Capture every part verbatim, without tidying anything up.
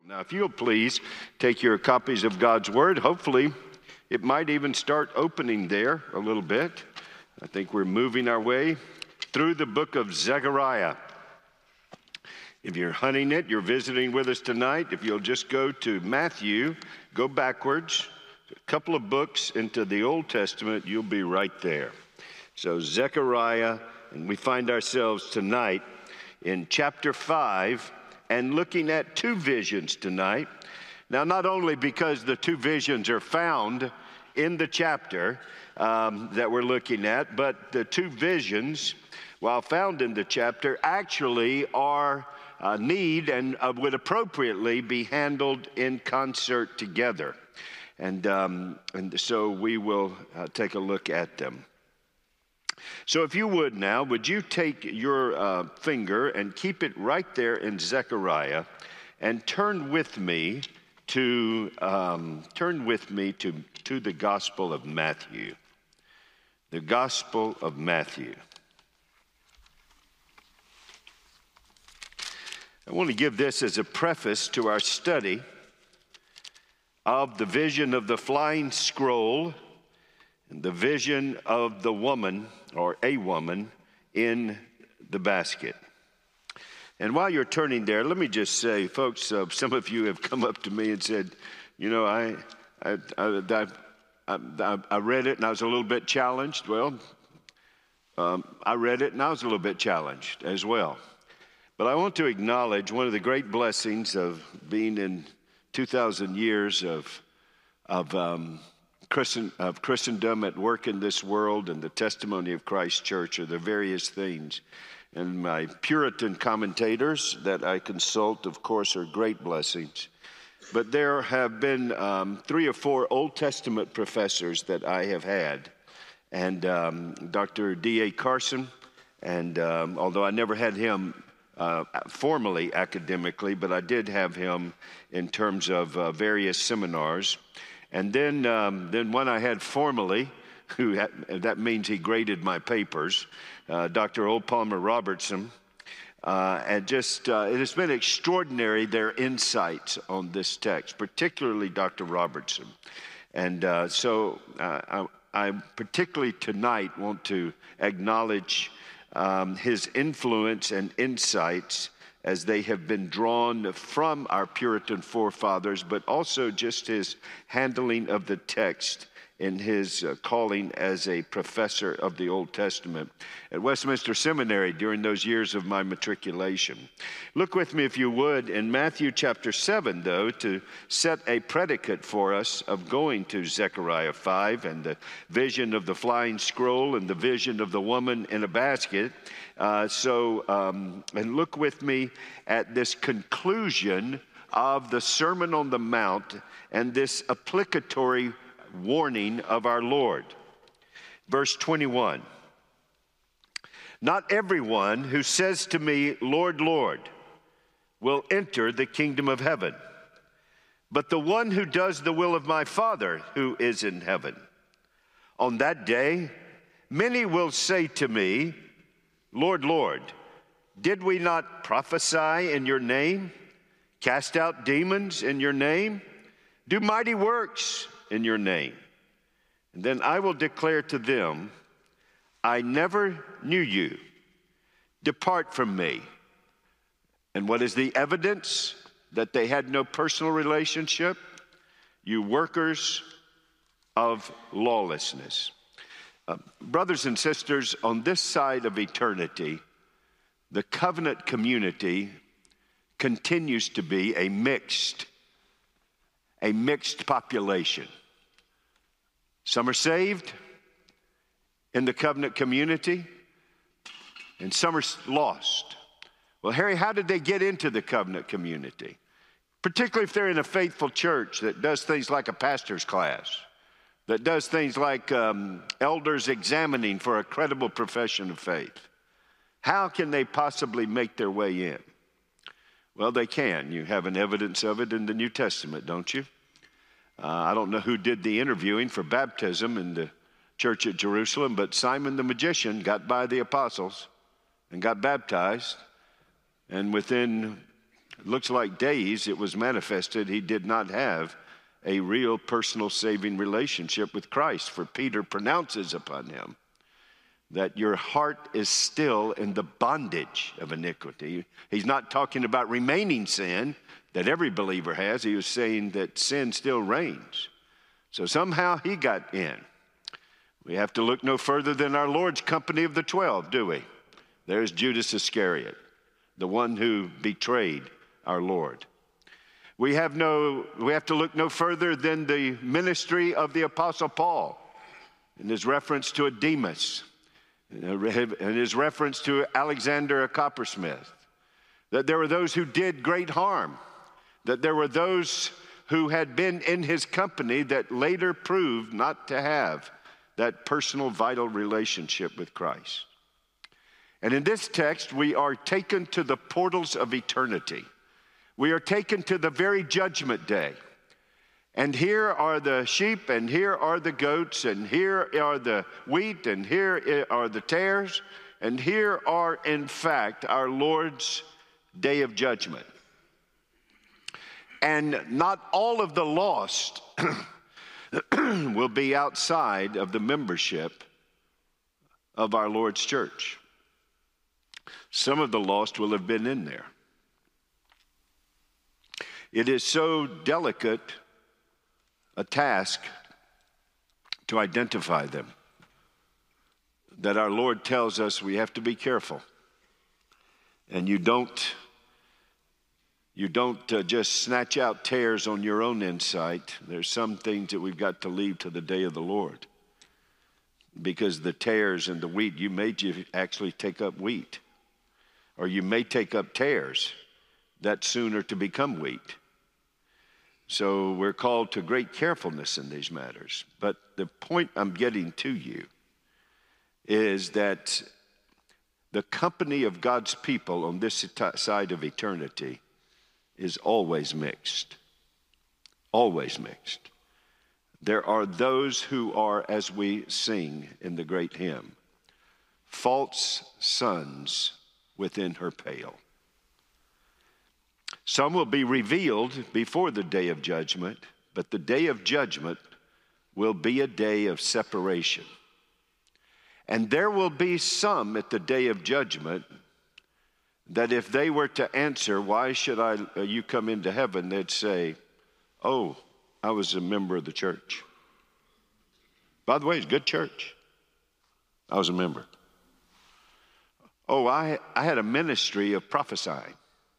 Now, if you'll please take your copies of God's Word, hopefully it might even start opening there a little bit. I think we're moving our way through the book of Zechariah. If you're hunting it, you're visiting with us tonight, if you'll just go to Matthew, go backwards, a couple of books into the Old Testament, you'll be right there. So Zechariah, and we find ourselves tonight in chapter five, and looking at two visions tonight. Now, not only because the two visions are found in the chapter um, that we're looking at, but the two visions, while found in the chapter, actually are uh, need and uh, would appropriately be handled in concert together. And, um, and so we will uh, take a look at them. So if you would now, would you take your uh, finger and keep it right there in Zechariah and turn with me to, um, turn with me to, to the Gospel of Matthew. The Gospel of Matthew. I want to give this as a preface to our study of the vision of the flying scroll and the vision of the woman, or a woman, in the basket. And while you're turning there, let me just say, folks, uh, some of you have come up to me and said, you know, I, I, I, I, I, I read it and I was a little bit challenged. Well, um, I read it and I was a little bit challenged as well. But I want to acknowledge one of the great blessings of being in two thousand years of, of um, Christen, of Christendom at work in this world, and the testimony of Christ Church are the various things. And my Puritan commentators that I consult, of course, are great blessings. But there have been um, three or four Old Testament professors that I have had. And um, Doctor D A Carson, and um, although I never had him uh, formally academically, but I did have him in terms of uh, various seminars. And then, um, then one I had formally, who had, that means he graded my papers, uh, Doctor O. Palmer Robertson. Uh, and just, uh, it has been extraordinary, their insights on this text, particularly Doctor Robertson. And uh, so uh, I, I particularly tonight want to acknowledge um, his influence and insights as they have been drawn from our Puritan forefathers, but also just his handling of the text in his uh, calling as a professor of the Old Testament at Westminster Seminary during those years of my matriculation. Look with me, if you would, in Matthew chapter seven, though, to set a predicate for us of going to Zechariah five and the vision of the flying scroll and the vision of the woman in a basket. Uh, so, um, and look with me at this conclusion of the Sermon on the Mount and this applicatory warning of our Lord. Verse twenty-one, not everyone who says to me, Lord, Lord, will enter the kingdom of heaven, but the one who does the will of my Father who is in heaven. On that day, many will say to me, Lord, Lord, did we not prophesy in your name, cast out demons in your name, do mighty works in your name? And then I will declare to them, I never knew you. Depart from me. And what is the evidence that they had no personal relationship? You workers of lawlessness. Uh, brothers and sisters, on this side of eternity, the covenant community continues to be a mixed, a mixed population. Some are saved in the covenant community, and some are lost. Well, Harry, how did they get into the covenant community? Particularly if they're in a faithful church that does things like a pastor's class, that does things like um, elders examining for a credible profession of faith. How can they possibly make their way in? Well, they can. You have an evidence of it in the New Testament, don't you? Uh, I don't know who did the interviewing for baptism in the church at Jerusalem, but Simon the magician got by the apostles and got baptized. And within looks like days it was manifested he did not have a real personal saving relationship with Christ. For Peter pronounces upon him that your heart is still in the bondage of iniquity. He's not talking about remaining sin that every believer has. He was saying that sin still reigns. So somehow he got in. We have to look no further than our Lord's company of the twelve, do we? There's Judas Iscariot, the one who betrayed our Lord. We have no, we have to look no further than the ministry of the Apostle Paul and his reference to a Demas and his reference to Alexander, a coppersmith, that there were those who did great harm, that there were those who had been in his company that later proved not to have that personal, vital relationship with Christ. And in this text, we are taken to the portals of eternity. We are taken to the very judgment day. And here are the sheep, and here are the goats, and here are the wheat, and here are the tares, and here are, in fact, our Lord's day of judgment. And not all of the lost will be outside of the membership of our Lord's church. Some of the lost will have been in there. It is so delicate a task to identify them that our Lord tells us we have to be careful. And you don't, you don't uh, just snatch out tares on your own insight. There's some things that we've got to leave to the day of the Lord. Because the tares and the wheat, you may actually take up wheat. Or you may take up tares that sooner to become wheat. So we're called to great carefulness in these matters. But the point I'm getting to you is that the company of God's people on this side of eternity is always mixed. Always mixed. There are those who are, as we sing in the great hymn, false sons within her pale. Some will be revealed before the day of judgment, but the day of judgment will be a day of separation. And there will be some at the day of judgment that if they were to answer, why should I, uh, you come into heaven, they'd say, oh, I was a member of the church. By the way, it's a good church. I was a member. Oh, I, I had a ministry of prophesying.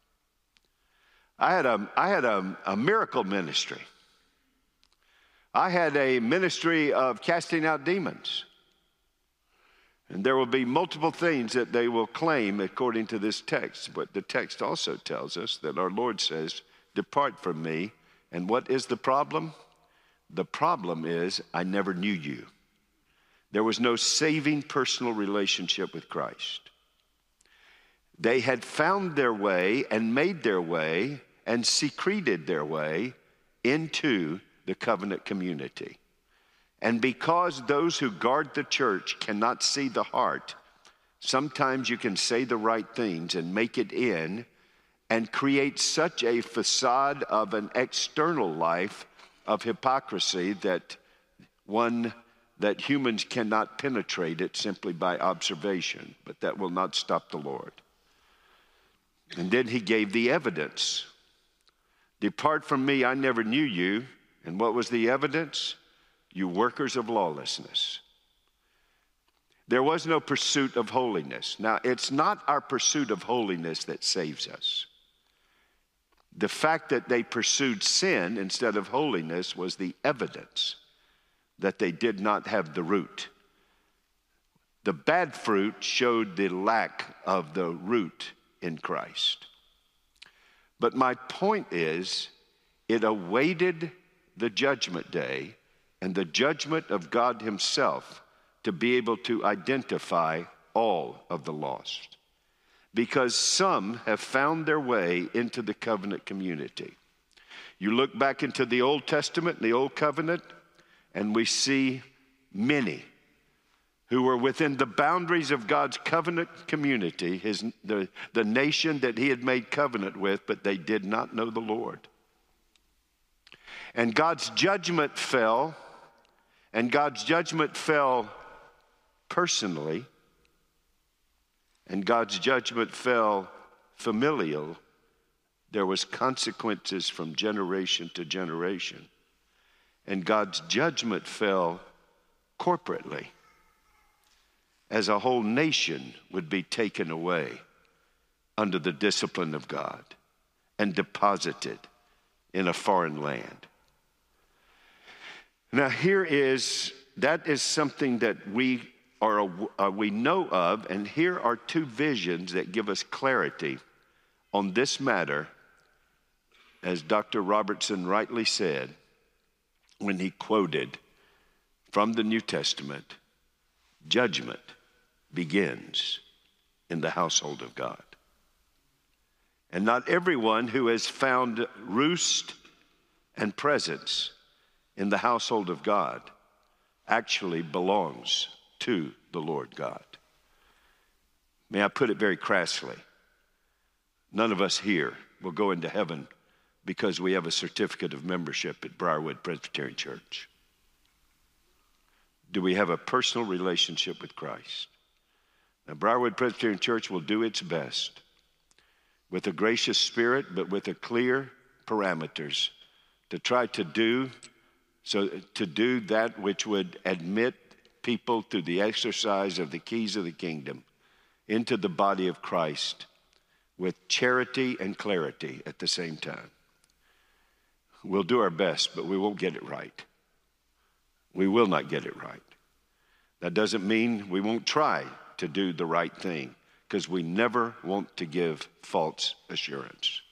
I had a, I had a, a miracle ministry. I had a ministry of casting out demons. And there will be multiple things that they will claim according to this text. But the text also tells us that our Lord says, depart from me. And what is the problem? The problem is I never knew you. There was no saving personal relationship with Christ. They had found their way and made their way and secreted their way into the covenant community. And because those who guard the church cannot see the heart, sometimes you can say the right things and make it in and create such a facade of an external life of hypocrisy that one that humans cannot penetrate it simply by observation, but that will not stop the Lord. And then he gave the evidence. Depart from me, I never knew you. And what was the evidence? You workers of lawlessness. There was no pursuit of holiness. Now, it's not our pursuit of holiness that saves us. The fact that they pursued sin instead of holiness was the evidence that they did not have the root. The bad fruit showed the lack of the root in Christ. But my point is, it awaited the judgment day and the judgment of God himself to be able to identify all of the lost. Because some have found their way into the covenant community. You look back into the Old Testament, the Old Covenant, and we see many who were within the boundaries of God's covenant community, his, the, the nation that he had made covenant with, but they did not know the Lord. And God's judgment fell, and God's judgment fell personally, and God's judgment fell familial. There was consequences from generation to generation. And God's judgment fell corporately, as a whole nation would be taken away under the discipline of God and deposited in a foreign land. Now here is, that is something that we are, uh, we know of, and here are two visions that give us clarity on this matter, as Doctor Robertson rightly said when he quoted from the New Testament, judgment begins in the household of God. And not everyone who has found roost and presence in the household of God actually belongs to the Lord God. May I put it very crassly? None of us here will go into heaven because we have a certificate of membership at Briarwood Presbyterian Church. Do we have a personal relationship with Christ? Now, Briarwood Presbyterian Church will do its best with a gracious spirit, but with a clear parameters to try to do so to do that which would admit people through the exercise of the keys of the kingdom into the body of Christ with charity and clarity at the same time. We'll do our best, but we won't get it right. We will not get it right. That doesn't mean we won't try to do the right thing, because we never want to give false assurance.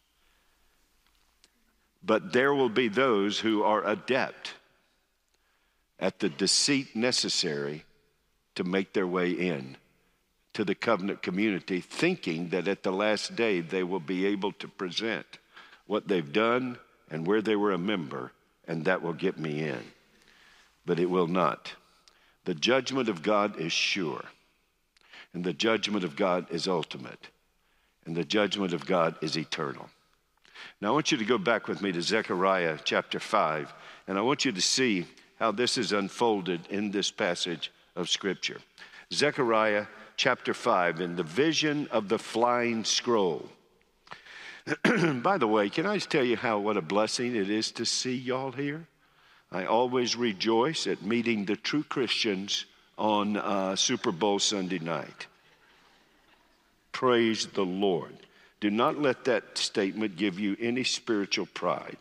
But there will be those who are adept at the deceit necessary to make their way in to the covenant community, thinking that at the last day they will be able to present what they've done and where they were a member, and that will get me in. But it will not. The judgment of God is sure, and the judgment of God is ultimate, and the judgment of God is eternal. Now I want you to go back with me to Zechariah chapter five, and I want you to see how this is unfolded in this passage of Scripture. Zechariah chapter five, in the vision of the flying scroll. By the way, can I just tell you how what a blessing it is to see y'all here? I always rejoice at meeting the true Christians on uh, Super Bowl Sunday night. Praise the Lord. Do not let that statement give you any spiritual pride,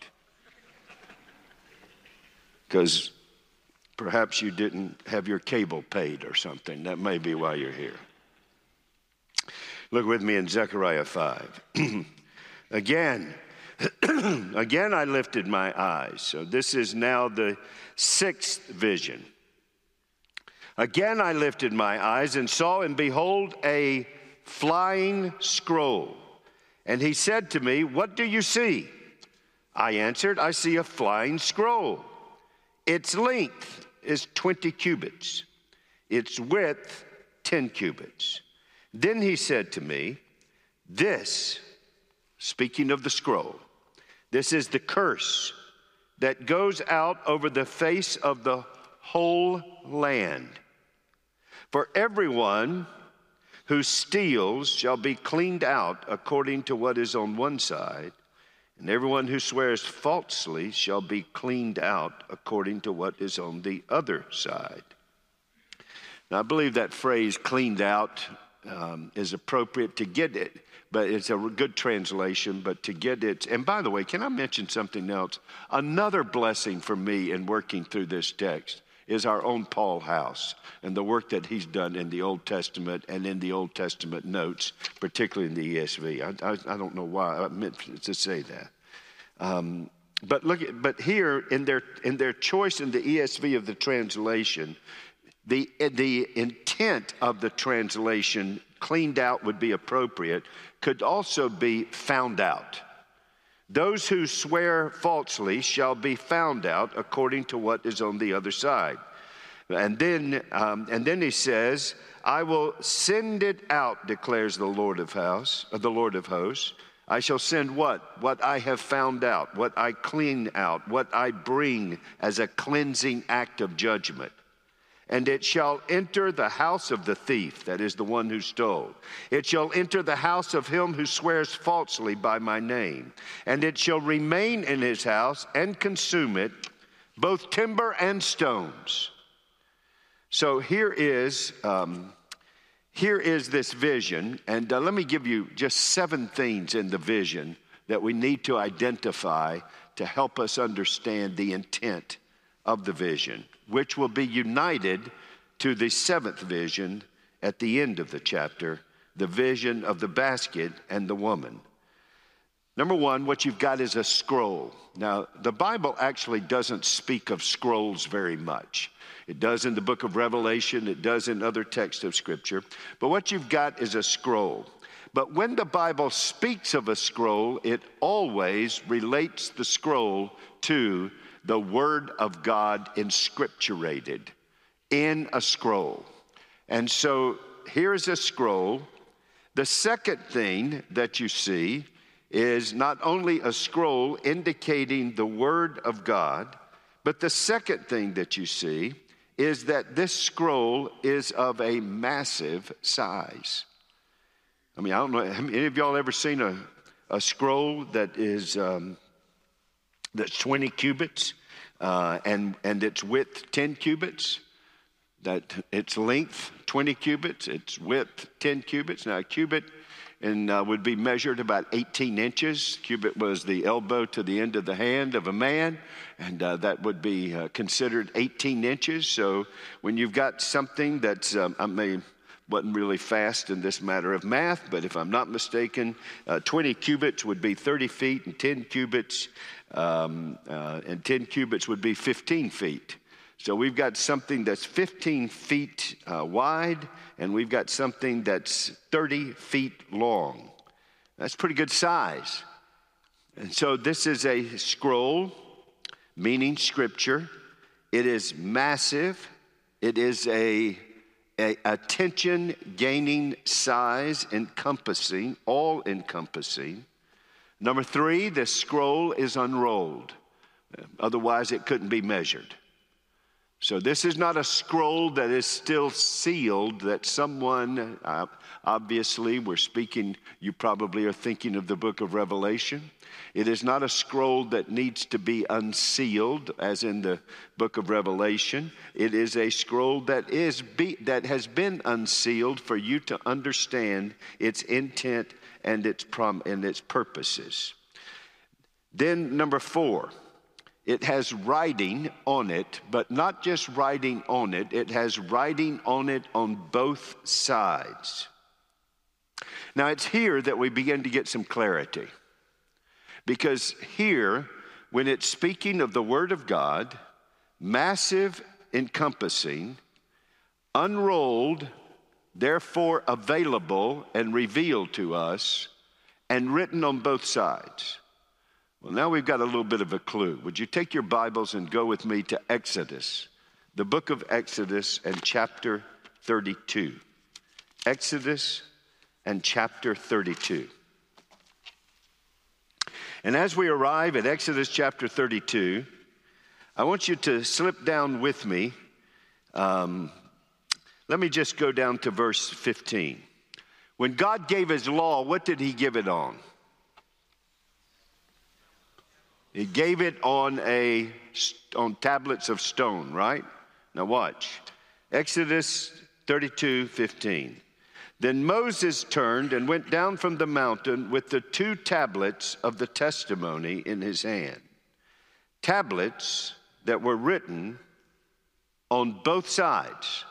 because perhaps you didn't have your cable paid or something. That may be why you're here. Look with me in Zechariah five. Again, again I lifted my eyes. So this is now the sixth vision. Again I lifted my eyes and saw, and behold, a flying scroll. And he said to me, "What do you see?" I answered, "I see a flying scroll. Its length is twenty cubits, its width ten cubits." Then he said to me, "This," speaking of the scroll, "this is the curse that goes out over the face of the whole land. For everyone who steals shall be cleaned out according to what is on one side, and everyone who swears falsely shall be cleaned out according to what is on the other side." Now, I believe that phrase, cleaned out, um, is appropriate to get it, but it's a good translation, but to get it. And by the way, can I mention something else? Another blessing for me in working through this text is our own Paul House and the work that he's done in the Old Testament and in the Old Testament notes, particularly in the E S V. I, I, I don't know why I meant to say that. Um, but look, at, but here in their in their choice in the E S V of the translation, the the intent of the translation, cleaned out would be appropriate, could also be found out. Those who swear falsely shall be found out according to what is on the other side. And then, um, and then he says, I will send it out, declares the Lord of house, uh, the Lord of hosts. I shall send what? What I have found out, what I clean out, what I bring as a cleansing act of judgment. And it shall enter the house of the thief, that is the one who stole. It shall enter the house of him who swears falsely by my name. And it shall remain in his house and consume it, both timber and stones. So here is, um, here is this vision. And uh, let me give you just seven things in the vision that we need to identify to help us understand the intent of the vision, which will be united to the seventh vision at the end of the chapter, the vision of the basket and the woman. Number one, what you've got is a scroll. Now, the Bible actually doesn't speak of scrolls very much. It does in the book of Revelation, it does in other texts of Scripture, but what you've got is a scroll. But when the Bible speaks of a scroll, it always relates the scroll to the Word of God inscripturated in a scroll. And so here's a scroll. The second thing that you see is not only a scroll indicating the Word of God, but the second thing that you see is that this scroll is of a massive size. I mean, I don't know, have any of y'all ever seen a, a scroll that is um, that's twenty cubits uh, and, and its width ten cubits? That its length twenty cubits, its width ten cubits. Now a cubit and uh, would be measured about eighteen inches. Cubit was the elbow to the end of the hand of a man, and uh, that would be uh, considered eighteen inches. So when you've got something that's, um, I mean, wasn't really fast in this matter of math, but if I'm not mistaken, uh, twenty cubits would be thirty feet, and ten cubits, um, uh, and ten cubits would be fifteen feet. So we've got something that's fifteen feet uh, wide, and we've got something that's thirty feet long. That's pretty good size. And so this is a scroll, meaning scripture. It is massive. It is a, a attention-gaining size, encompassing, all-encompassing. Number three, the scroll is unrolled. Otherwise, it couldn't be measured. So this is not a scroll that is still sealed, that someone, uh, obviously we're speaking, you probably are thinking of the book of Revelation. It is not a scroll that needs to be unsealed, as in the book of Revelation. It is a scroll that is be, that has been unsealed for you to understand its intent and its prom, and its purposes. Then number four. It has writing on it, but not just writing on it. It has writing on it on both sides. Now, it's here that we begin to get some clarity. Because here, when it's speaking of the Word of God, massive, encompassing, unrolled, therefore available and revealed to us, and written on both sides. Well, now we've got a little bit of a clue. Would you take your Bibles and go with me to Exodus, the book of Exodus and chapter thirty-two. Exodus and chapter thirty-two. And as we arrive at Exodus chapter thirty-two, I want you to slip down with me. Um, let me just go down to verse fifteen. When God gave his law, what did he give it on? He gave it on a on tablets of stone, right? Now watch. Exodus thirty-two fifteen. Then Moses turned and went down from the mountain with the two tablets of the testimony in his hand. Tablets that were written on both sides.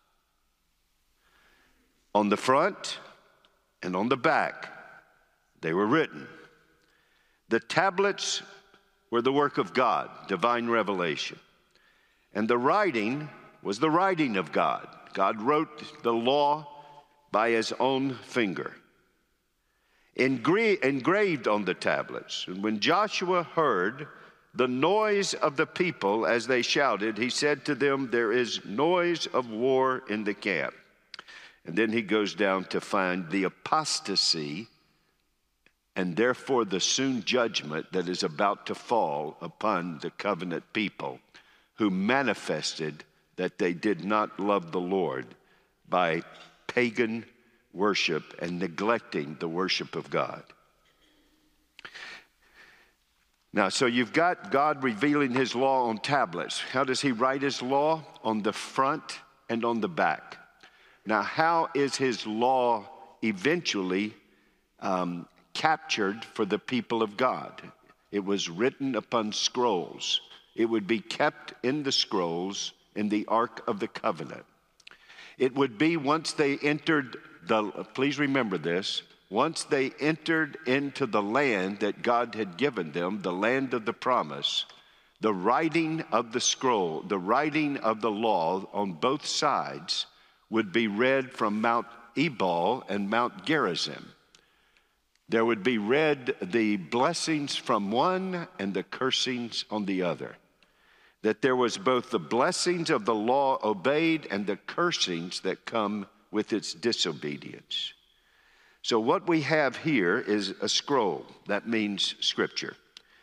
On the front and on the back, they were written. The tablets were the work of God, divine revelation. And the writing was the writing of God. God wrote the law by his own finger, Engra- engraved on the tablets. And when Joshua heard the noise of the people as they shouted, he said to them, there is noise of war in the camp. And then he goes down to find the apostasy and therefore the soon judgment that is about to fall upon the covenant people who manifested that they did not love the Lord by pagan worship and neglecting the worship of God. Now, so you've got God revealing his law on tablets. How does he write his law? On the front and on the back. Now, how is his law eventually um, captured for the people of God? It was written upon scrolls. It would be kept in the scrolls in the Ark of the Covenant. It would be once they entered the, please remember this, once they entered into the land that God had given them, the land of the promise, the writing of the scroll, the writing of the law on both sides would be read from Mount Ebal and Mount Gerizim. There would be read the blessings from one and the cursings on the other. That there was both the blessings of the law obeyed and the cursings that come with its disobedience. So what we have here is a scroll. That means scripture.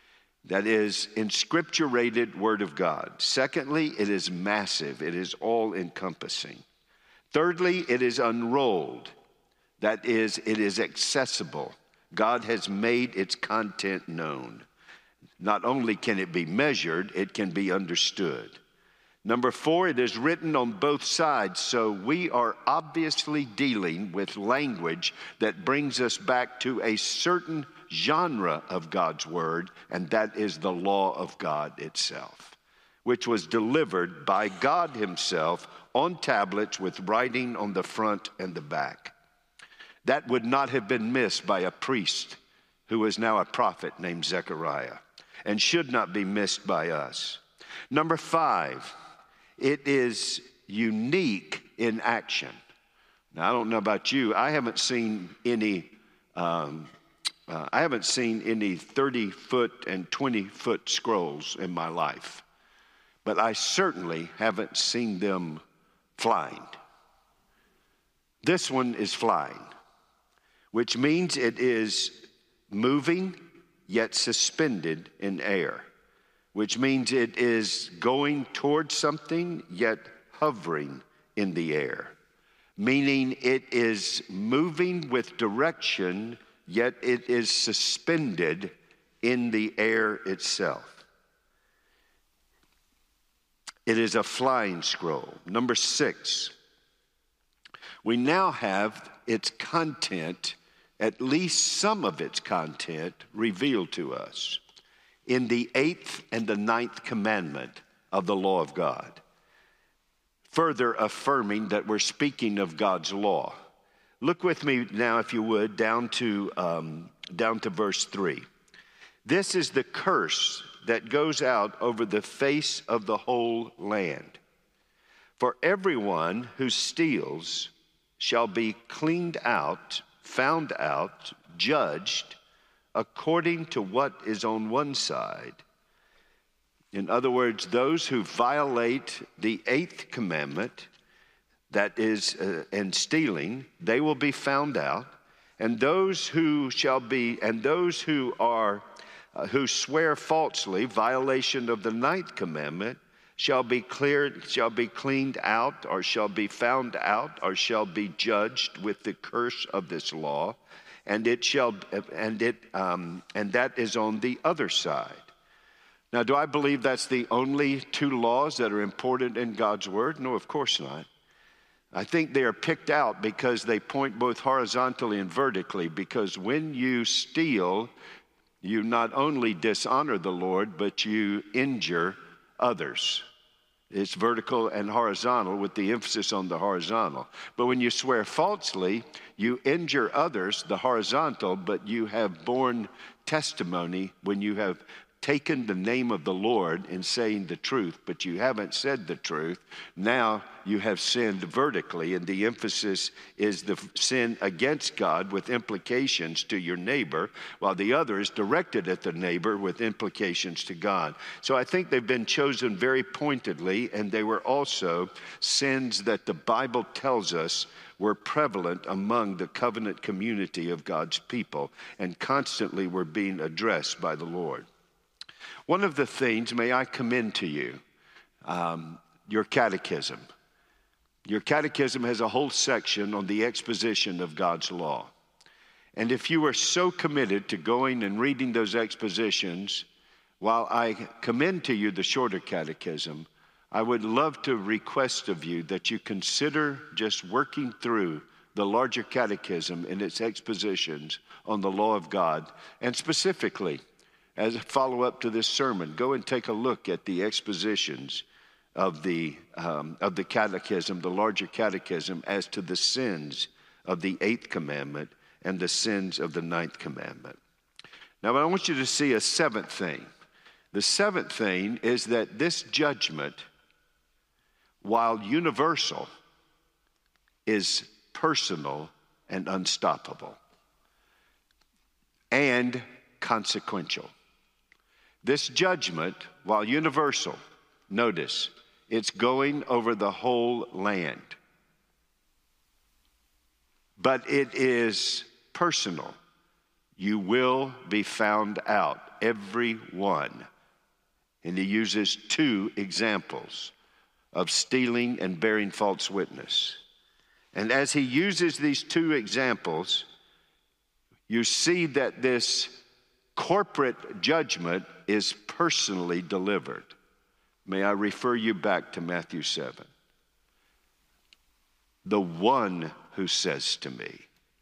That is inscripturated word of God. Secondly, it is massive. It is all-encompassing. Thirdly, it is unrolled. That is, it is accessible. God has made its content known. Not only can it be measured, it can be understood. Number four, it is written on both sides, so we are obviously dealing with language that brings us back to a certain genre of God's word, and that is the law of God itself, which was delivered by God himself on tablets with writing on the front and the back. That would not have been missed by a priest who is now a prophet named Zechariah, and should not be missed by us. Number five, it is unique in action. Now, I don't know about you. I haven't seen any. Um, uh, I haven't seen any thirty foot and twenty foot scrolls in my life, but I certainly haven't seen them flying. This one is flying, which means it is moving yet suspended in air, which means it is going towards something yet hovering in the air, meaning it is moving with direction yet it is suspended in the air itself. It is a flying scroll. Number six, we now have its content, at least some of its content, revealed to us in the eighth and the ninth commandment of the law of God, further affirming that we're speaking of God's law. Look with me now, if you would, down to, um, down to verse three. This is the curse that goes out over the face of the whole land. For everyone who steals shall be cleaned out, found out, judged, according to what is on one side. In other words, those who violate the eighth commandment, that is, uh, in stealing, they will be found out. And those who shall be, and those who are, uh, who swear falsely, violation of the ninth commandment, shall be cleared, shall be cleaned out, or shall be found out, or shall be judged with the curse of this law. And it shall, and it, um, and that is on the other side. Now, do I believe that's the only two laws that are important in God's word? No, of course not. I think they are picked out because they point both horizontally and vertically. Because when you steal, you not only dishonor the Lord, but you injure others. It's vertical and horizontal with the emphasis on the horizontal. But when you swear falsely, you injure others, the horizontal, but you have borne testimony when you have taken the name of the Lord in saying the truth, but you haven't said the truth, now you have sinned vertically, and the emphasis is the sin against God with implications to your neighbor, while the other is directed at the neighbor with implications to God. So I think they've been chosen very pointedly, and they were also sins that the Bible tells us were prevalent among the covenant community of God's people and constantly were being addressed by the Lord. One of the things, may I commend to you, um, your catechism. Your catechism has a whole section on the exposition of God's law. And if you are so committed to going and reading those expositions, while I commend to you the shorter catechism, I would love to request of you that you consider just working through the larger catechism and its expositions on the law of God. And specifically, as a follow-up to this sermon, go and take a look at the expositions of the, um, of the catechism, the larger catechism, as to the sins of the eighth commandment and the sins of the ninth commandment. Now, I want you to see a seventh thing. The seventh thing is that this judgment, while universal, is personal and unstoppable and consequential. This judgment, while universal, notice, it's going over the whole land. But it is personal. You will be found out, every one. And he uses two examples of stealing and bearing false witness. And as he uses these two examples, you see that this corporate judgment is personally delivered. May I refer you back to Matthew seven. The one who says to me,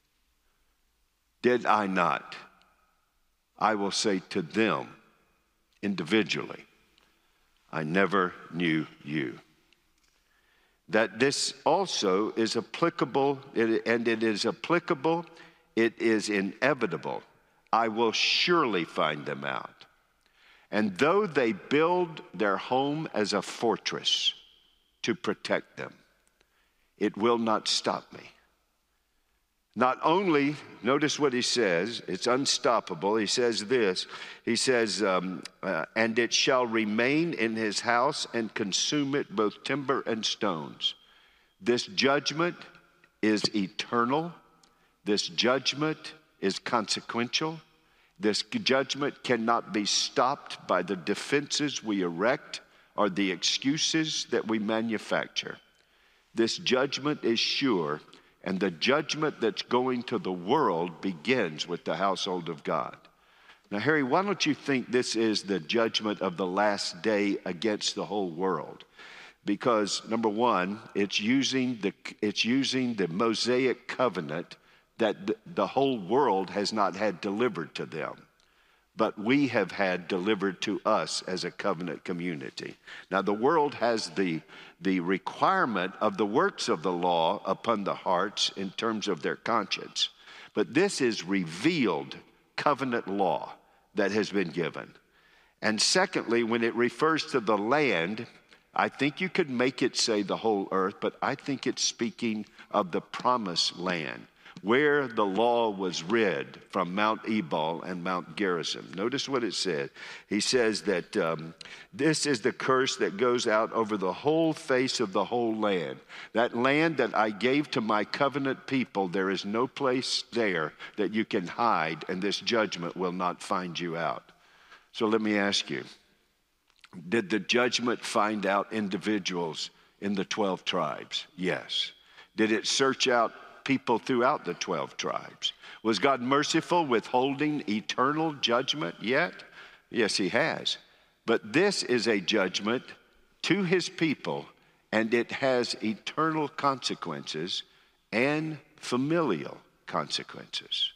did I not? I will say to them individually, I never knew you. That this also is applicable, and it is applicable, it is inevitable. I will surely find them out. And though they build their home as a fortress to protect them, it will not stop me. Not only, notice what he says, it's unstoppable. He says this, he says, um, uh, and it shall remain in his house and consume it, both timber and stones. This judgment is eternal. This judgment is consequential. This judgment cannot be stopped by the defenses we erect or the excuses that we manufacture. This judgment is sure. And the judgment that's going to the world begins with the household of God. Now, Harry, why don't you think this is the judgment of the last day against the whole world? Because, number one, it's using the, it's using the Mosaic covenant that the, the whole world has not had delivered to them, but we have had delivered to us as a covenant community. Now, the world has the, the requirement of the works of the law upon the hearts in terms of their conscience. But this is revealed covenant law that has been given. And secondly, when it refers to the land, I think you could make it say the whole earth, but I think it's speaking of the promised land, where the law was read from Mount Ebal and Mount Gerizim. Notice what it said. He says that um, this is the curse that goes out over the whole face of the whole land. That land that I gave to my covenant people, there is no place there that you can hide, and this judgment will not find you out. So let me ask you, did the judgment find out individuals in the twelve tribes? Yes. Did it search out people throughout the twelve tribes? Was God merciful, withholding eternal judgment yet? Yes, he has. But this is a judgment to his people, and it has eternal consequences and familial consequences.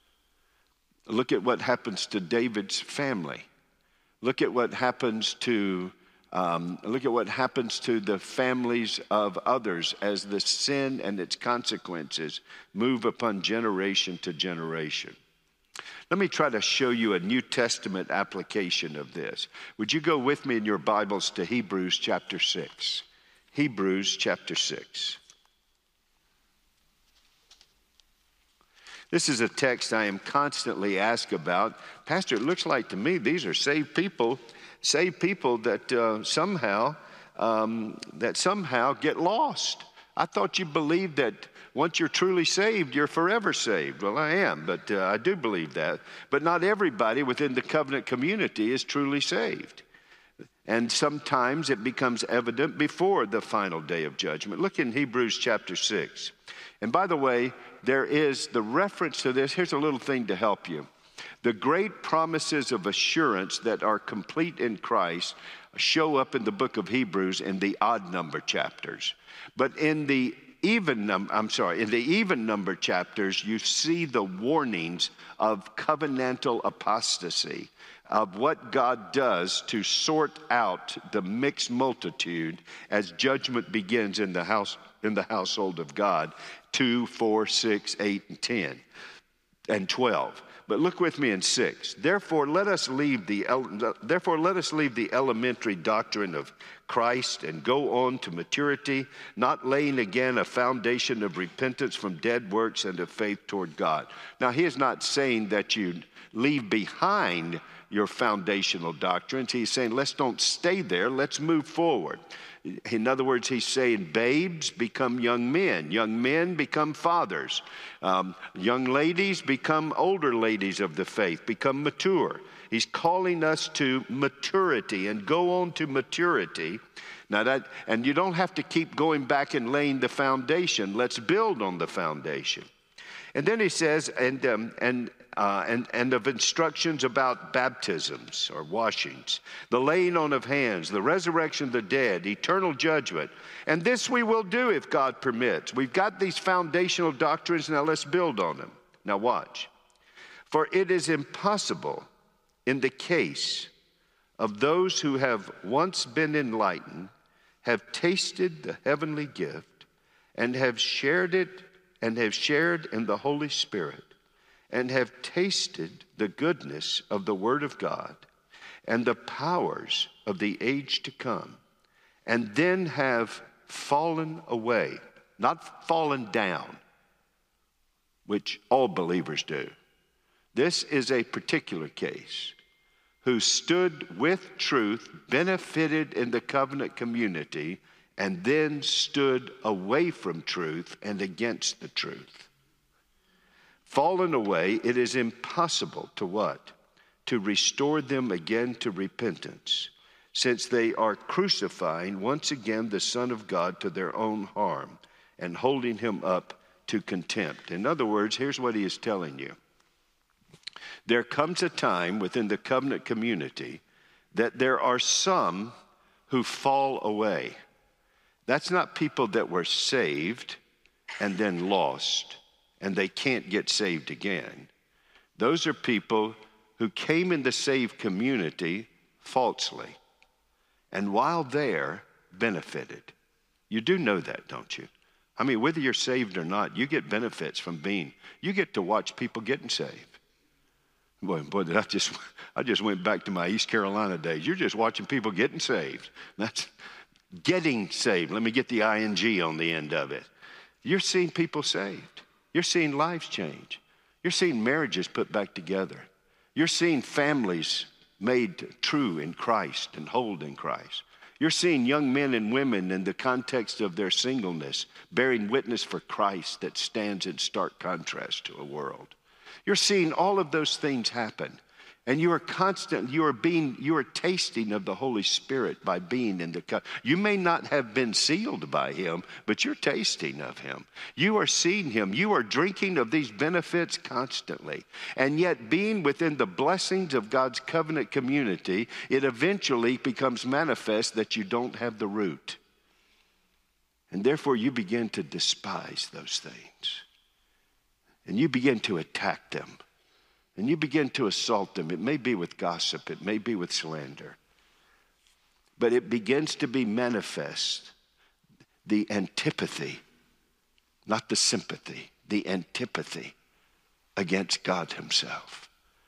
Look at what happens to David's family. Look at what happens to Um, look at what happens to the families of others as the sin and its consequences move upon generation to generation. Let me try to show you a New Testament application of this. Would you go with me in your Bibles to Hebrews chapter six? Hebrews chapter six. This is a text I am constantly asked about. Pastor, it looks like to me these are saved people, saved people that uh, somehow um, that somehow get lost. I thought you believed that once you're truly saved, you're forever saved. Well, I am, but uh, I do believe that. But not everybody within the covenant community is truly saved. And sometimes it becomes evident before the final day of judgment. Look in Hebrews chapter six. And by the way, there is the reference to this. Here's a little thing to help you. The great promises of assurance that are complete in Christ show up in the book of Hebrews in the odd number chapters. But in the even number, I'm sorry, in the even number chapters, you see the warnings of covenantal apostasy, of what God does to sort out the mixed multitude as judgment begins in the house, in the household of God, two, four, six, eight, and ten, and twelve. But look with me in six. Therefore, let us leave the therefore let us leave the elementary doctrine of Christ and go on to maturity, not laying again a foundation of repentance from dead works and of faith toward God. Now, he is not saying that you leave behind your foundational doctrines. He's saying, let's don't stay there. Let's move forward. In other words, he's saying babes become young men. Young men become fathers. Um, young ladies become older ladies of the faith, become mature. He's calling us to maturity and go on to maturity. Now that, and you don't have to keep going back and laying the foundation. Let's build on the foundation. And then he says, and um, and uh, and and of instructions about baptisms or washings, the laying on of hands, the resurrection of the dead, eternal judgment. And this we will do if God permits. We've got these foundational doctrines, now let's build on them. Now watch. For it is impossible in the case of those who have once been enlightened, have tasted the heavenly gift, and have shared it and have shared in the Holy Spirit, and have tasted the goodness of the Word of God and the powers of the age to come, and then have fallen away, not fallen down, which all believers do. This is a particular case, who stood with truth, benefited in the covenant community, and then stood away from truth and against the truth. Fallen away, it is impossible to what? To restore them again to repentance, since they are crucifying once again the Son of God to their own harm and holding him up to contempt. In other words, here's what he is telling you. There comes a time within the covenant community that there are some who fall away. That's not people that were saved and then lost, and they can't get saved again. Those are people who came in the saved community falsely, and while there, benefited. You do know that, don't you? I mean, whether you're saved or not, you get benefits from being, you get to watch people getting saved. Boy, boy, I just, I just went back to my East Carolina days. You're just watching people getting saved. That's getting saved. Let me get the I N G on the end of it. You're seeing people saved. You're seeing lives change. You're seeing marriages put back together. You're seeing families made true in Christ and whole in Christ. You're seeing young men and women in the context of their singleness bearing witness for Christ that stands in stark contrast to a world. You're seeing all of those things happen. And you are constant, you are being, you are tasting of the Holy Spirit by being in the cup. You may not have been sealed by him, but you're tasting of him. You are seeing him. You are drinking of these benefits constantly. And yet being within the blessings of God's covenant community, it eventually becomes manifest that you don't have the root. And therefore you begin to despise those things. And you begin to attack them. And you begin to assault them. It may be with gossip. It may be with slander. But it begins to be manifest, the antipathy, not the sympathy, the antipathy against God himself.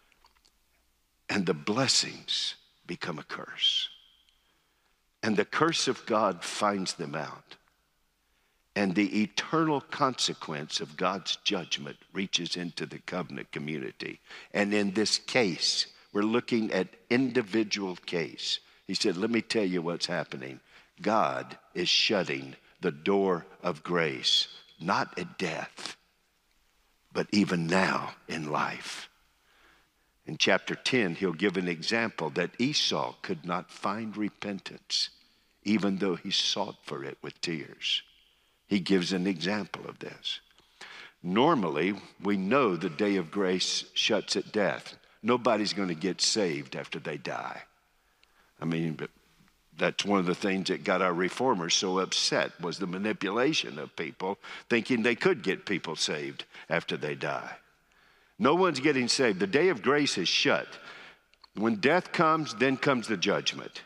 and the blessings become a curse. And the curse of God finds them out. And the eternal consequence of God's judgment reaches into the covenant community. And in this case, we're looking at individual case. He said, let me tell you what's happening. God is shutting the door of grace, not at death, but even now in life. In chapter ten, he'll give an example that Esau could not find repentance, even though he sought for it with tears. He gives an example of this. Normally, we know the day of grace shuts at death. Nobody's going to get saved after they die. I mean, but that's one of the things that got our reformers so upset, was the manipulation of people thinking they could get people saved after they die. No one's getting saved. The day of grace is shut. When death comes, then comes the judgment.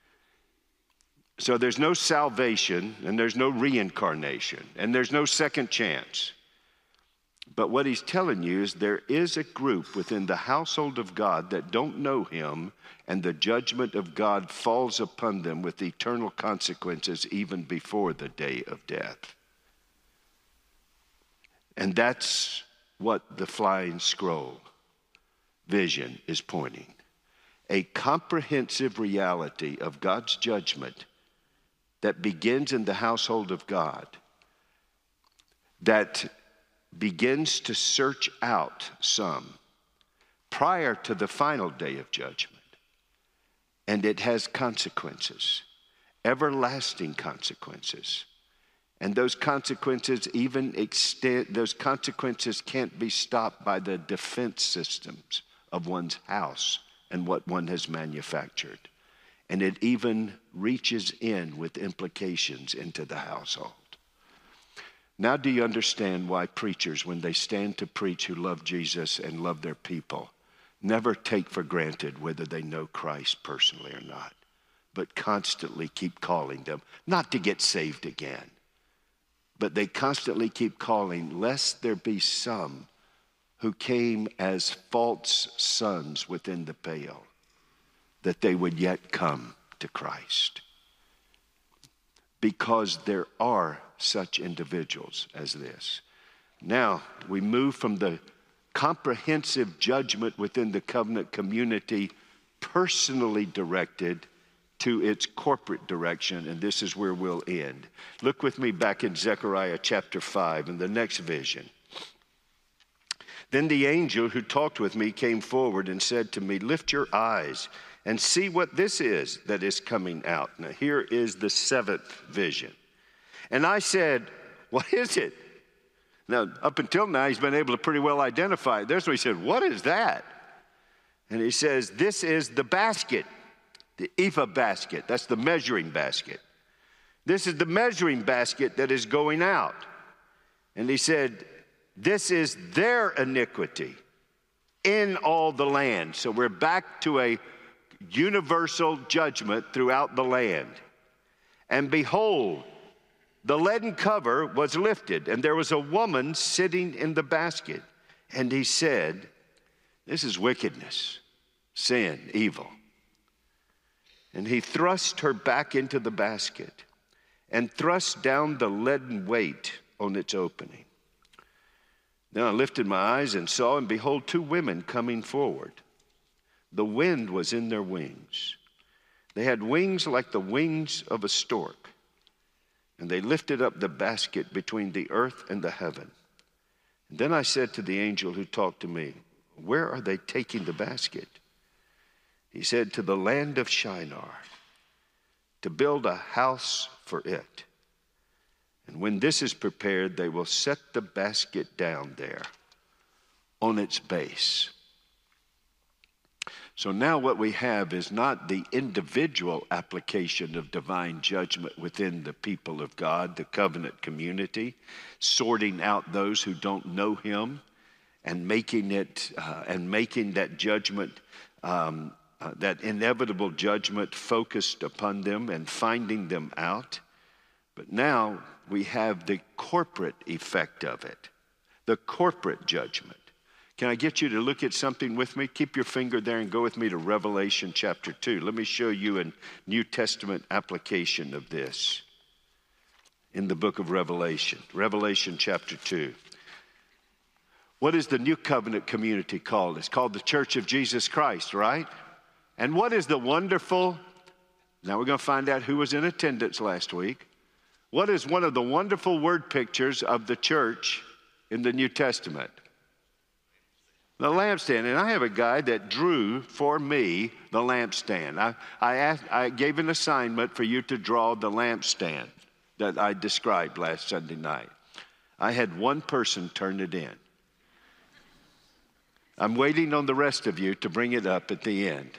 So there's no salvation, and there's no reincarnation, and there's no second chance. But what he's telling you is there is a group within the household of God that don't know him, and the judgment of God falls upon them with eternal consequences even before the day of death. And that's what the flying scroll vision is pointing. A comprehensive reality of God's judgment that begins in the household of God, that begins to search out some prior to the final day of judgment. And it has consequences, everlasting consequences. And those consequences even extend, those consequences can't be stopped by the defense systems of one's house and what one has manufactured. And it even reaches in with implications into the household. Now do you understand why preachers, when they stand to preach who love Jesus and love their people, never take for granted whether they know Christ personally or not, but constantly keep calling them, not to get saved again, but they constantly keep calling, lest there be some who came as false sons within the pale, that they would yet come to Christ. Because there are such individuals as this. Now, we move from the comprehensive judgment within the covenant community, personally directed, to its corporate direction, and this is where we'll end. Look with me back in Zechariah chapter five in the next vision. Then the angel who talked with me came forward and said to me, lift your eyes and see what this is that is coming out. Now here is the seventh vision. And I said, what is it? Now, up until now, he's been able to pretty well identify it. There's when he said, what is that? And he says, this is the basket, the ephah basket. That's the measuring basket. This is the measuring basket that is going out. And he said, this is their iniquity in all the land. So we're back to a universal judgment throughout the land. And behold, the leaden cover was lifted, and there was a woman sitting in the basket. And he said, this is wickedness, sin, evil. And he thrust her back into the basket and thrust down the leaden weight on its opening. Then I lifted my eyes and saw, and behold, two women coming forward. The wind was in their wings. They had wings like the wings of a stork. And they lifted up the basket between the earth and the heaven. And then I said to the angel who talked to me, where are they taking the basket? He said, to the land of Shinar, to build a house for it. And when this is prepared, they will set the basket down there on its base. So now what we have is not the individual application of divine judgment within the people of God, the covenant community, sorting out those who don't know him and making it uh, and making that judgment, um, uh, that inevitable judgment focused upon them and finding them out. But now we have the corporate effect of it, the corporate judgment. Can I get you to look at something with me? Keep your finger there and go with me to Revelation chapter two. Let me show you a New Testament application of this in the book of Revelation. Revelation chapter two. What is the New Covenant community called? It's called the Church of Jesus Christ, right? And what is the wonderful, now we're going to find out who was in attendance last week. What is one of the wonderful word pictures of the church in the New Testament? The lampstand. And I have a guy that drew for me the lampstand. I, I, asked, I gave an assignment for you to draw the lampstand that I described last Sunday night. I had one person turn it in. I'm waiting on the rest of you to bring it up at the end.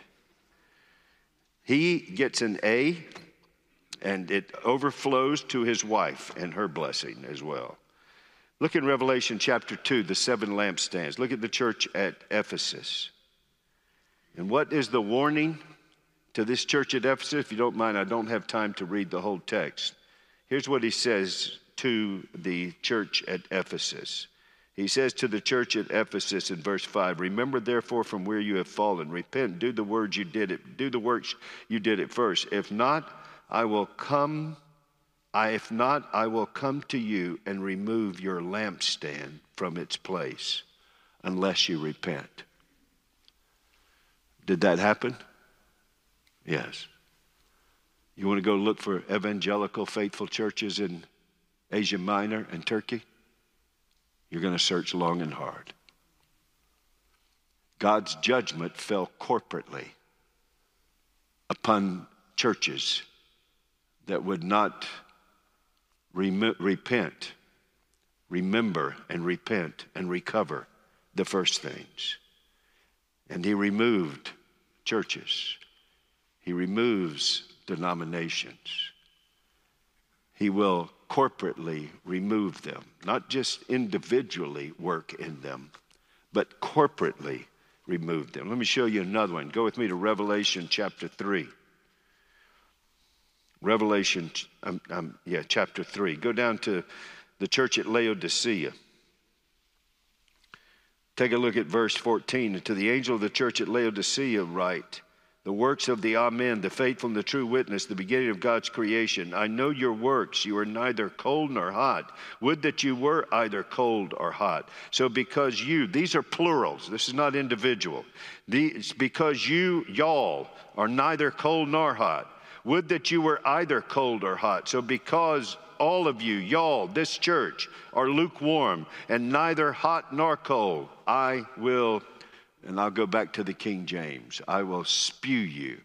He gets an A, and it overflows to his wife and her blessing as well. Look in Revelation chapter two, the seven lampstands. Look at the church at Ephesus. And what is the warning to this church at Ephesus? If you don't mind, I don't have time to read the whole text. Here's what he says to the church at Ephesus. He says to the church at Ephesus in verse five, remember therefore from where you have fallen, repent, do the words you did it, do the works you did at first. If not, I will come, I, if not, I will come to you and remove your lampstand from its place, unless you repent. Did that happen? Yes. You want to go look for evangelical faithful churches in Asia Minor and Turkey? You're going to search long and hard. God's judgment fell corporately upon churches that would not rem- repent, remember and repent and recover the first things. And he removed churches. He removes denominations. He will corporately remove them, not just individually work in them, but corporately remove them. Let me show you another one. Go with me to Revelation chapter three. Revelation, um, um, yeah, chapter three. Go down to the church at Laodicea. Take a look at verse fourteen. And to the angel of the church at Laodicea write, the works of the Amen, the faithful and the true witness, the beginning of God's creation. I know your works. You are neither cold nor hot. Would that you were either cold or hot. So because you, these are plurals. This is not individual. These, because you, y'all, are neither cold nor hot. Would that you were either cold or hot. So because all of you, y'all, this church, are lukewarm and neither hot nor cold, I will, and I'll go back to the King James, I will spew you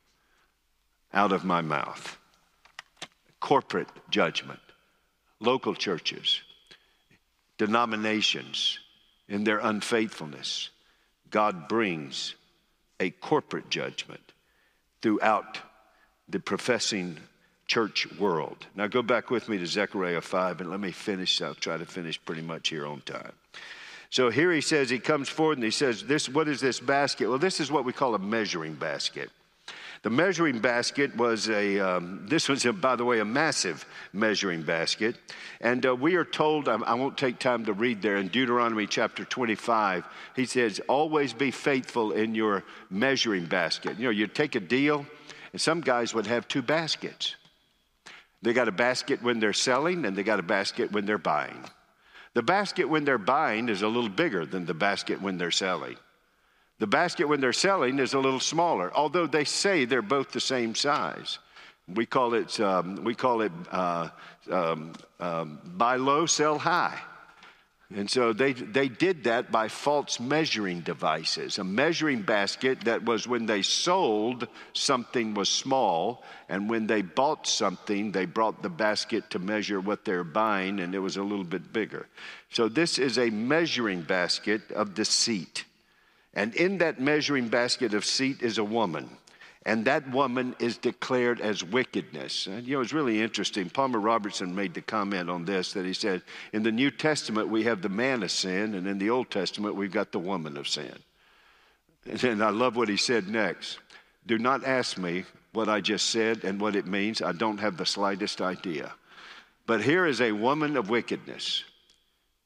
out of my mouth. Corporate judgment. Local churches, denominations, in their unfaithfulness, God brings a corporate judgment throughout the professing church world. Now go back with me to Zechariah five and let me finish. I'll try to finish pretty much here on time. So here he says, he comes forward and he says, "This, what is this basket?" Well, this is what we call a measuring basket. The measuring basket was a, um, this was, a, by the way, a massive measuring basket. And uh, we are told, I, I won't take time to read there, in Deuteronomy chapter twenty-five, he says, always be faithful in your measuring basket. You know, you take a deal, and some guys would have two baskets. They got a basket when they're selling, and they got a basket when they're buying. The basket when they're buying is a little bigger than the basket when they're selling. The basket when they're selling is a little smaller, although they say they're both the same size. We call it, um, we call it uh, um, um, buy low, sell high. And so they they did that by false measuring devices. A measuring basket that was when they sold, something was small, and when they bought something, they brought the basket to measure what they're buying, and it was a little bit bigger. So this is a measuring basket of deceit. And in that measuring basket of deceit is a woman. And that woman is declared as wickedness. And, you know, it's really interesting. Palmer Robertson made the comment on this, that he said, in the New Testament, we have the man of sin, and in the Old Testament, we've got the woman of sin. And I love what he said next. Do not ask me what I just said and what it means. I don't have the slightest idea. But here is a woman of wickedness.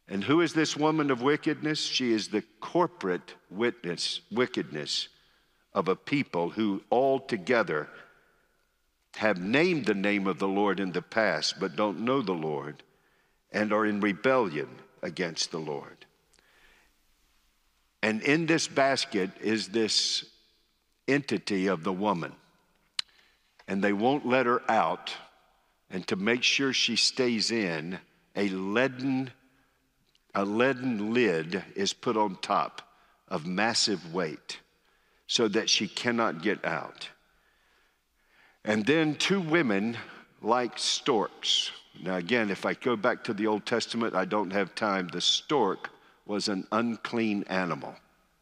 And who is this woman of wickedness? She is the corporate witness, wickedness of a people who all together have named the name of the Lord in the past, but don't know the Lord and are in rebellion against the Lord. And in this basket is this entity of the woman. And they won't let her out. And to make sure she stays in, a leaden, a leaden lid is put on top of massive weight so that she cannot get out. And then two women like storks. Now again, if I go back to the Old Testament, I don't have time. The stork was an unclean animal.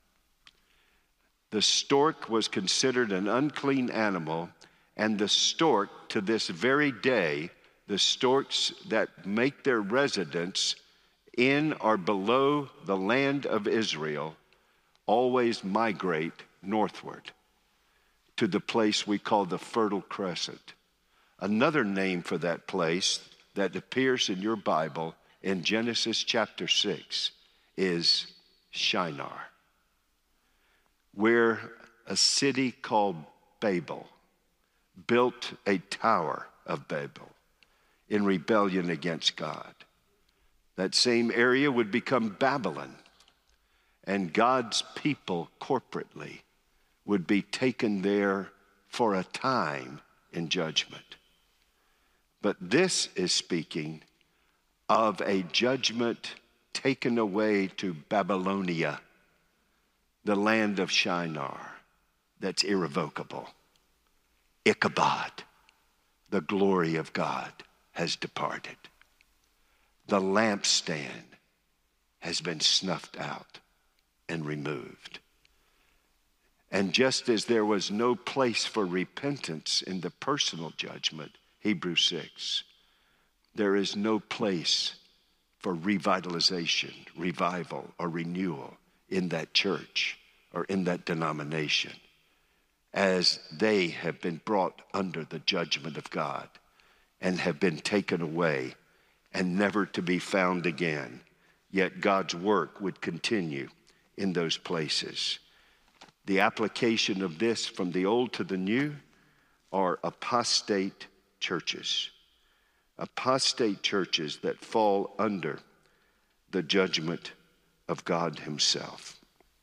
The stork was considered an unclean animal, and the stork, to this very day, the storks that make their residence in or below the land of Israel always migrate northward to the place we call the Fertile Crescent. Another name for that place that appears in your Bible in Genesis chapter six is Shinar, where a city called Babel built a tower of Babel in rebellion against God. That same area would become Babylon, and God's people corporately would be taken there for a time in judgment. But this is speaking of a judgment taken away to Babylonia, the land of Shinar, that's irrevocable. Ichabod, the glory of God, has departed. The lampstand has been snuffed out and removed. And just as there was no place for repentance in the personal judgment, Hebrews six, there is no place for revitalization, revival, or renewal in that church or in that denomination, as they have been brought under the judgment of God and have been taken away and never to be found again. Yet God's work would continue in those places. The application of this from the old to the new are apostate churches. Apostate churches that fall under the judgment of God himself.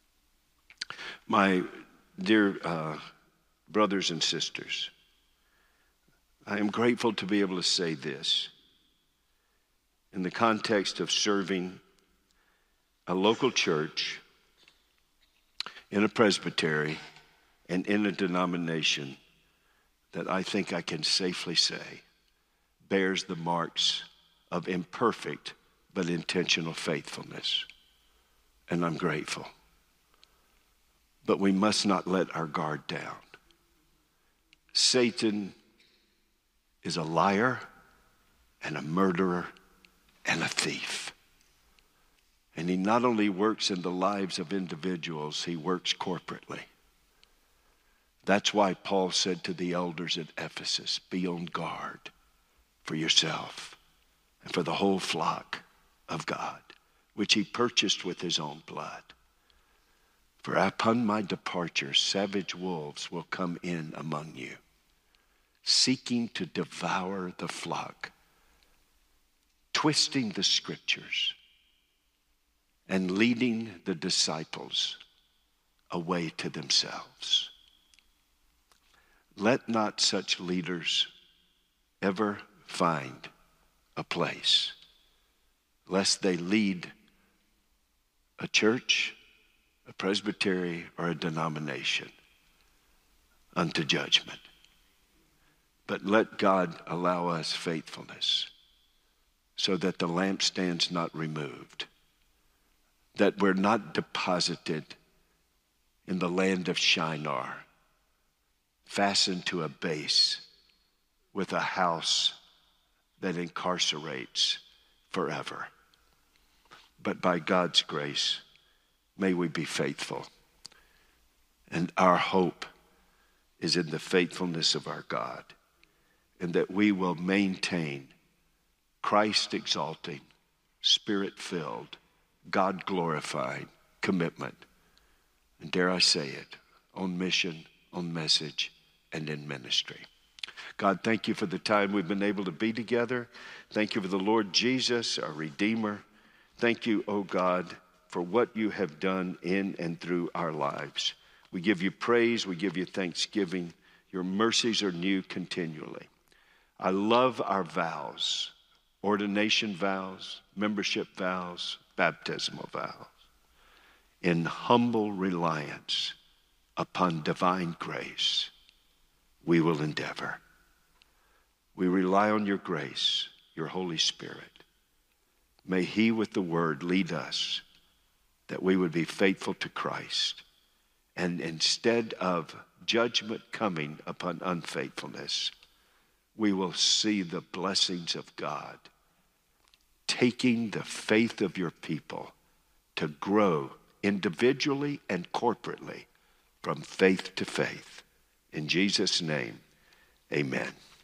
My dear uh, brothers and sisters, I am grateful to be able to say this in the context of serving a local church, in a presbytery, and in a denomination that I think I can safely say bears the marks of imperfect but intentional faithfulness. And I'm grateful. But we must not let our guard down. Satan is a liar and a murderer and a thief. And he not only works in the lives of individuals, he works corporately. That's why Paul said to the elders at Ephesus, be on guard for yourself and for the whole flock of God, which he purchased with his own blood. For upon my departure, savage wolves will come in among you, seeking to devour the flock, twisting the scriptures, and leading the disciples away to themselves. Let not such leaders ever find a place, lest they lead a church, a presbytery, or a denomination unto judgment. But let God allow us faithfulness so that the lampstand's not removed, that we're not deposited in the land of Shinar, fastened to a base with a house that incarcerates forever. But by God's grace, may we be faithful. And our hope is in the faithfulness of our God, and that we will maintain Christ-exalting, Spirit-filled, God-glorified commitment. And dare I say it, on mission, on message, and in ministry. God, thank you for the time we've been able to be together. Thank you for the Lord Jesus, our Redeemer. Thank you, oh God, for what you have done in and through our lives. We give you praise. We give you thanksgiving. Your mercies are new continually. I love our vows, ordination vows, membership vows, baptismal vows. In humble reliance upon divine grace, we will endeavor. We rely on your grace, your Holy Spirit. May he with the word lead us that we would be faithful to Christ. And instead of judgment coming upon unfaithfulness, we will see the blessings of God, taking the faith of your people to grow individually and corporately from faith to faith. In Jesus' name, amen.